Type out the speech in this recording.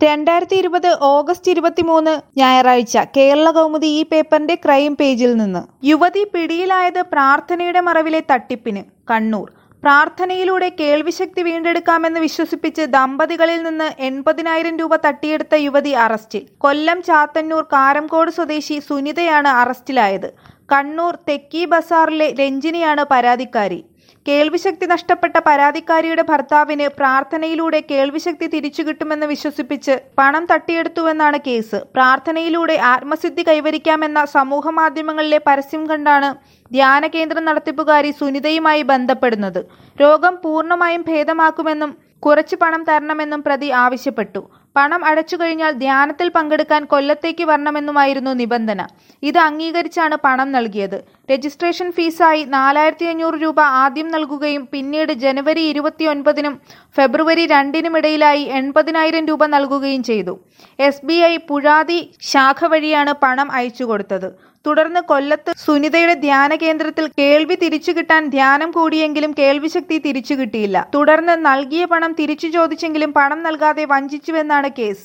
2020 August 23 ഞായറാഴ്ച കേരള കൗമുദി ഈ പേപ്പറിന്റെ ക്രൈം പേജിൽ നിന്ന്. യുവതി പിടിയിലായത് പ്രാർത്ഥനയുടെ മറവിലെ തട്ടിപ്പിന്. കണ്ണൂർ. പ്രാർത്ഥനയിലൂടെ കേൾവിശക്തി വീണ്ടെടുക്കാമെന്ന് വിശ്വസിപ്പിച്ച് ദമ്പതികളിൽ നിന്ന് 80,000 രൂപ തട്ടിയെടുത്ത യുവതി അറസ്റ്റിൽ. കൊല്ലം ചാത്തന്നൂർ കാരംകോട് സ്വദേശി സുനിതയാണ് അറസ്റ്റിലായത്. കണ്ണൂർ തെക്കി ബസാറിലെ രഞ്ജിനിയാണ് പരാതിക്കാരി. കേൾവിശക്തി നഷ്ടപ്പെട്ട പരാതിക്കാരിയുടെ ഭർത്താവിന് പ്രാർത്ഥനയിലൂടെ കേൾവിശക്തി തിരിച്ചു കിട്ടുമെന്ന് വിശ്വസിപ്പിച്ച് പണം തട്ടിയെടുത്തുവെന്നാണ് കേസ്. പ്രാർത്ഥനയിലൂടെ ആത്മസിദ്ധി കൈവരിക്കാമെന്ന സമൂഹമാധ്യമങ്ങളിലെ പരസ്യം കണ്ടാണ് ധ്യാന കേന്ദ്രം നടത്തിപ്പുകാരി സുനിതയുമായി ബന്ധപ്പെടുന്നത്. രോഗം പൂർണ്ണമായും ഭേദമാക്കുമെന്നും കുറച്ച് പണം തരണമെന്നും പ്രതി ആവശ്യപ്പെട്ടു. പണം അടച്ചു കഴിഞ്ഞാൽ ധ്യാനത്തിൽ പങ്കെടുക്കാൻ കൊല്ലത്തേക്ക് വരണമെന്നുമായിരുന്നു നിബന്ധന. ഇത് അംഗീകരിച്ചാണ് പണം നൽകിയത്. രജിസ്ട്രേഷൻ ഫീസായി 4,500 രൂപ ആദ്യം നൽകുകയും പിന്നീട് ജനുവരി 29-നും ഫെബ്രുവരി 2-നും ഇടയിലായി 80,000 രൂപ നൽകുകയും ചെയ്തു. SBI പുഴാതി ശാഖ വഴിയാണ് പണം അയച്ചു കൊടുത്തത്. തുടർന്ന് കൊല്ലത്ത് സുനിതയുടെ ധ്യാന കേന്ദ്രത്തിൽ കേൾവി തിരിച്ചു കിട്ടാൻ ധ്യാനം കൂടിയെങ്കിലും കേൾവിശക്തി തിരിച്ചു കിട്ടിയില്ല. തുടർന്ന് നൽകിയ പണം തിരിച്ചു ചോദിച്ചെങ്കിലും പണം നൽകാതെ വഞ്ചിച്ചുവെന്നാണ് കേസ്.